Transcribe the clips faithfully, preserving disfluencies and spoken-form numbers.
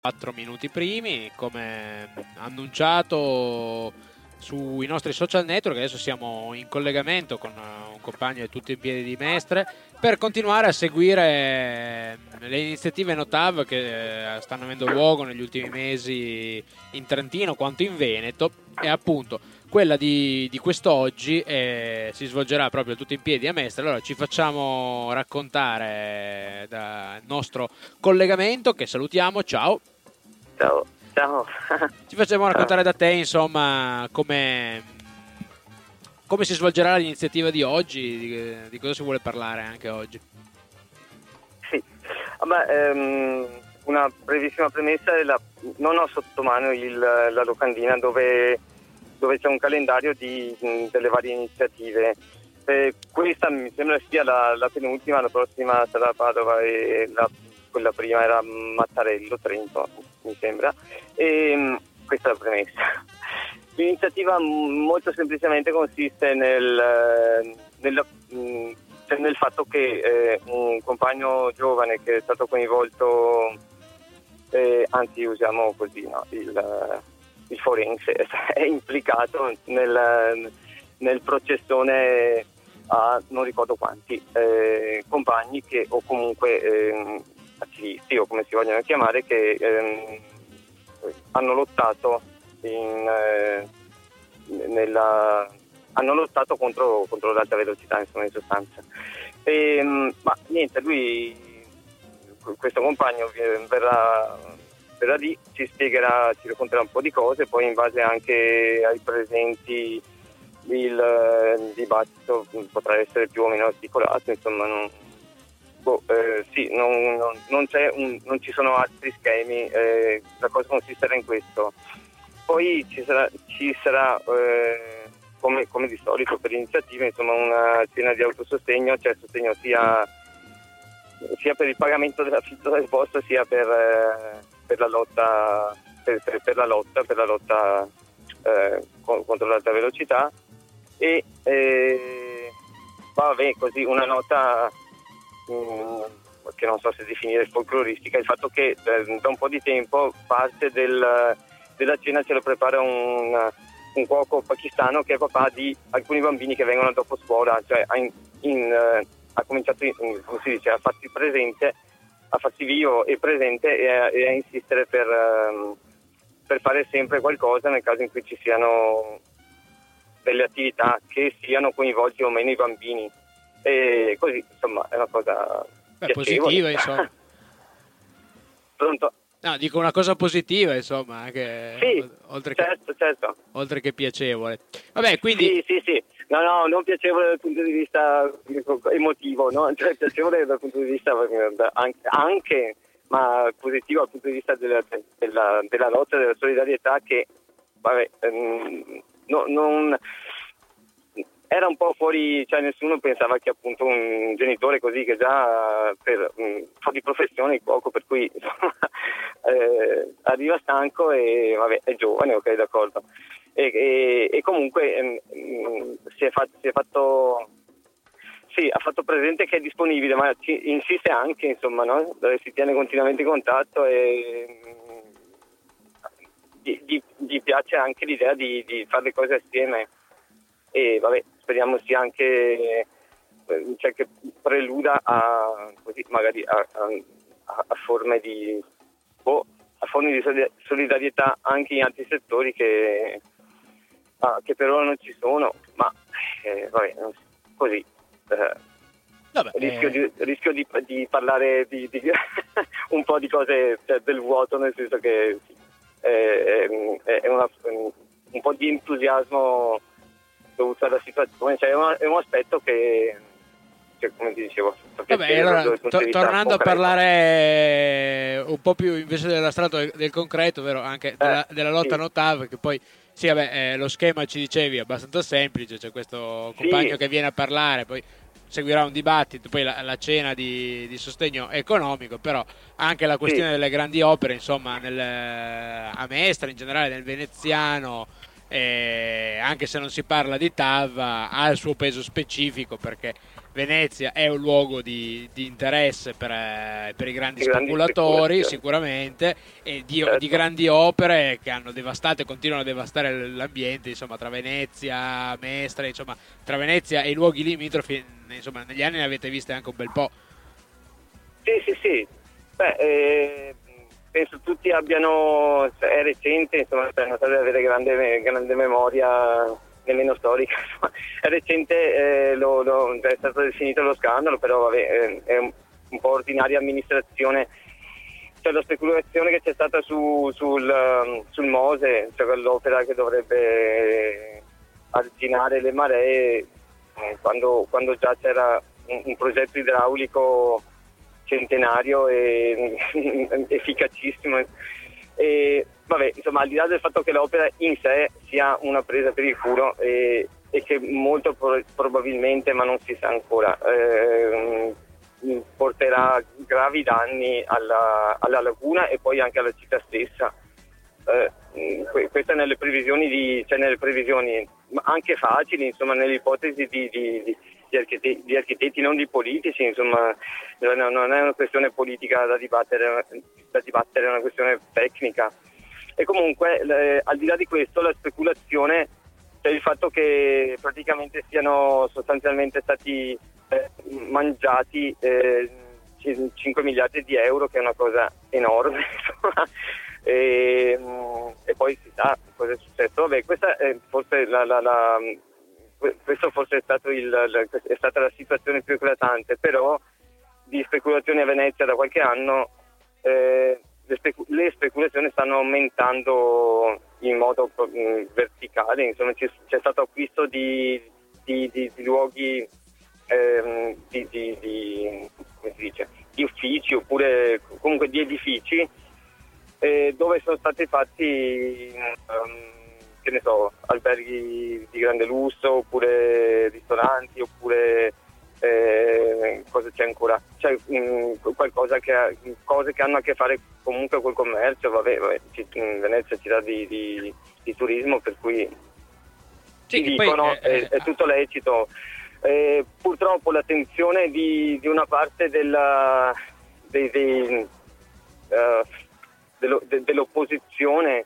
quattro minuti primi, come annunciato sui nostri social network. Adesso siamo in collegamento con un compagno di Tutto in Piedi di Mestre per continuare a seguire le iniziative Notav che stanno avendo luogo negli ultimi mesi in Trentino quanto in Veneto, e appunto quella di, di quest'oggi eh, si svolgerà proprio Tutto in Piedi a Mestre. Allora ci facciamo raccontare dal nostro collegamento, che salutiamo. Ciao. Ciao. Ciao. Ci facciamo raccontare da te, insomma, come, come si svolgerà l'iniziativa di oggi, di, di cosa si vuole parlare anche oggi. Sì, vabbè, ehm, una brevissima premessa è la, non ho sotto mano il, la locandina dove, dove c'è un calendario di, delle varie iniziative. Eh, questa mi sembra sia la, la penultima, la prossima sarà Padova e la, quella prima era Mattarello, Trento, mi sembra. E questa è la premessa. L'iniziativa molto semplicemente consiste nel, nel, cioè nel fatto che eh, un compagno giovane che è stato coinvolto, eh, anzi usiamo così, no, il, il forense, è implicato nel, nel processone a non ricordo quanti eh, compagni che, o comunque eh, attivisti o come si vogliono chiamare, che eh, hanno lottato in, eh, nella, hanno lottato contro, contro l'alta velocità, insomma, in sostanza. E, ma niente, lui, questo compagno verrà, verrà lì, ci spiegherà, ci racconterà un po' di cose, poi in base anche ai presenti il, il dibattito potrà essere più o meno articolato, insomma, non, boh, eh, sì, non, non, non, c'è un, non ci sono altri schemi, eh, la cosa consisterà in questo. Poi ci sarà, ci sarà eh, come, come di solito per iniziative, insomma, una cena di autosostegno, cioè sostegno sia, sia per il pagamento dell'affitto del posto, sia per, eh, per la lotta per, per, per la lotta per la lotta eh, contro l'alta velocità. E eh, vabbè, così una nota mh, che non so se definire folcloristica, il fatto che eh, da un po' di tempo parte del, della cena ce lo prepara un, un cuoco pakistano che è papà di alcuni bambini che vengono dopo scuola, cioè ha, in, in, uh, ha cominciato in, come si dice, a farsi presente, a farsi vivo e presente e a, e a insistere per, uh, per fare sempre qualcosa nel caso in cui ci siano delle attività che siano coinvolti o meno i bambini, e così insomma è una cosa Beh, positiva, insomma. Pronto? No, dico una cosa positiva, insomma, anche sì, oltre, certo, che, certo. oltre che piacevole. Vabbè, quindi sì, sì, sì. No, no, non piacevole dal punto di vista emotivo, no? Cioè piacevole dal punto di vista anche, anche ma positivo dal punto di vista della, della, della lotta, della solidarietà, che vabbè, ehm, no, non era un po' fuori, cioè nessuno pensava che appunto un genitore così che già per un po' di professione il cuoco, per cui insomma, eh, arriva stanco e vabbè, è giovane, ok, d'accordo, e, e, e comunque ehm, si, è fatto, si è fatto sì, ha fatto presente che è disponibile, ma ci, insiste anche, insomma, no? Dove si tiene continuamente in contatto e Gli, gli, gli piace anche l'idea di, di fare le cose assieme, e vabbè, speriamo sia anche cioè che preluda a così magari a, a, a forme di boh, a forme di solidarietà anche in altri settori che, ah, che per ora non ci sono, ma eh, vabbè, così eh, Vabbè, rischio, eh... di, rischio di, di parlare di, di un po' di cose, cioè, del vuoto, nel senso che sì, è, è una, un po' di entusiasmo dovuto alla situazione, cioè è, una, è un aspetto che, che come ti dicevo, vabbè, allora, to- tornando concreto. a parlare un po' più invece dell'astratto del, del concreto, vero, anche della, eh, della lotta sì. Notav, che poi sì, vabbè, eh, lo schema ci dicevi è abbastanza semplice, c'è questo compagno sì. che viene a parlare, poi seguirà un dibattito, poi la, la cena di, di sostegno economico, però anche la questione sì. delle grandi opere, insomma, nel, a Mestre, in generale nel veneziano, eh, anche se non si parla di T A V, ha il suo peso specifico, perché Venezia è un luogo di, di interesse per, eh, per i grandi I grandi speculatori, speculatori. sicuramente, e di, Certo. di grandi opere che hanno devastato e continuano a devastare l'ambiente, insomma, tra Venezia, Mestre, insomma, tra Venezia e i luoghi limitrofi, insomma, negli anni ne avete viste anche un bel po'. Sì, sì, sì. Beh, eh, penso tutti abbiano, cioè, è recente, insomma, per non avere grande, grande memoria, nemmeno storica, insomma. È recente, eh, lo, lo, è stato definito lo scandalo, però vabbè, eh, è un, un po' ordinaria amministrazione. Cioè la speculazione che c'è stata su, sul, um, sul Mose, cioè quell'opera che dovrebbe arginare le maree, eh, quando, quando già c'era un, un progetto idraulico centenario e efficacissimo. E vabbè, insomma, al di là del fatto che l'opera in sé sia una presa per il culo e, e che molto pro- probabilmente, ma non si sa ancora, eh, porterà gravi danni alla, alla laguna e poi anche alla città stessa. Eh, queste nelle previsioni di, cioè nelle previsioni anche facili, insomma, nelle ipotesi di, di, di, di, architetti, di architetti, non di politici, insomma, non è una questione politica da dibattere, da dibattere, è una questione tecnica. E comunque, le, al di là di questo, la speculazione, cioè il fatto che praticamente siano sostanzialmente stati eh, mangiati eh, cinque miliardi di euro, che è una cosa enorme, insomma. E, e poi si sa cosa è successo. Vabbè, questa è forse la, la, la questo forse è stato il, la, è stata la situazione più eclatante, però di speculazioni a Venezia da qualche anno eh, le, specu- le speculazioni stanno aumentando in modo mh, verticale, insomma c'è, c'è stato acquisto di, di, di, di luoghi ehm, di, di, di, come si dice, di uffici oppure comunque di edifici eh, dove sono stati fatti um, che ne so, alberghi di grande lusso oppure ristoranti oppure eh, cosa c'è ancora? C'è mh, qualcosa che ha, cose che hanno a che fare comunque col commercio, vabbè, vabbè in Venezia ci dà di, di, di turismo, per cui sì, ci dicono poi, eh, è, è tutto lecito. Eh, purtroppo l'attenzione di, di una parte della, dei, dei, uh, dello, de, dell'opposizione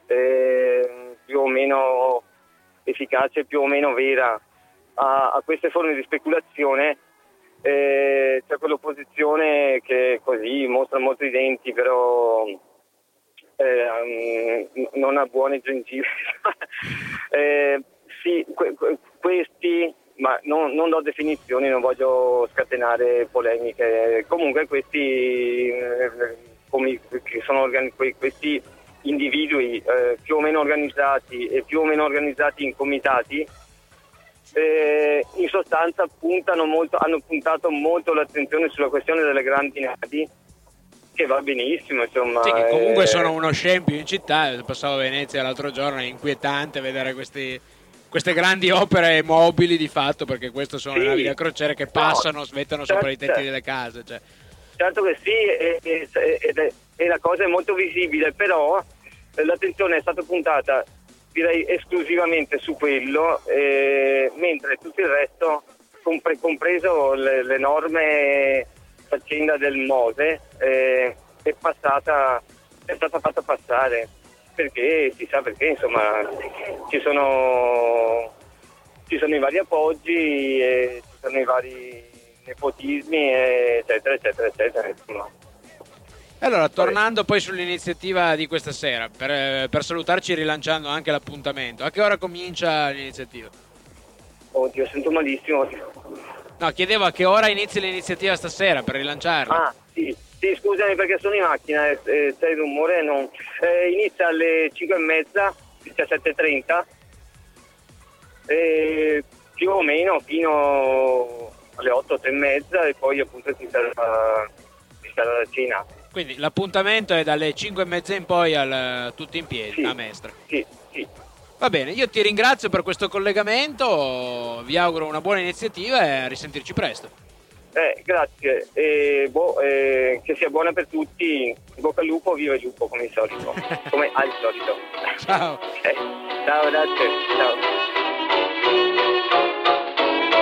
eh, più o meno efficace, più o meno vera a, a queste forme di speculazione, eh, c'è quell'opposizione che così mostra molto i denti, però eh, um, non ha buone gengive. eh, sì, que, que, questi, ma non, non do definizioni, non voglio scatenare polemiche, comunque questi eh, come, che sono organi- questi individui eh, più o meno organizzati e più o meno organizzati in comitati eh, in sostanza puntano molto, hanno puntato molto l'attenzione sulla questione delle grandi navi, che va benissimo, insomma. Sì, che comunque eh... sono uno scempio in città. Passavo a Venezia l'altro giorno, è inquietante vedere questi, queste grandi opere mobili di fatto, perché queste sono sì, le navi da crociere che passano, no, smettono certo, sopra i tetti delle case, cioè. Certo che sì, e, e, e, e la cosa è molto visibile, però l'attenzione è stata puntata, direi, esclusivamente su quello, eh, mentre tutto il resto, compre- compreso le, l'enorme faccenda del Mose, eh, è passata, è stata fatta passare, perché si sa perché, insomma, ci sono, ci sono i vari appoggi, e ci sono i vari nepotismi, eccetera, eccetera, eccetera, insomma. Allora, tornando poi sull'iniziativa di questa sera, per, per salutarci rilanciando anche l'appuntamento, a che ora comincia l'iniziativa? Oddio, sento malissimo. No, chiedevo a che ora inizia l'iniziativa stasera, per rilanciarla. Ah, sì, sì, scusami perché sono in macchina, eh, c'è il rumore, non... Eh, inizia alle cinque e mezza, diciassette e trenta, eh, più o meno fino alle otto, otto e mezza, e poi appunto ci sarà, ci sarà la cena. Quindi l'appuntamento è dalle cinque e mezza in poi al Tutti in Piedi, sì, a Mestre. Sì, sì. Va bene, io ti ringrazio per questo collegamento, vi auguro una buona iniziativa e a risentirci presto. Eh, grazie, e, boh, eh, che sia buona per tutti, bocca al lupo, viva il lupo come al solito, come al solito. Ciao. Okay. Ciao, grazie, ciao.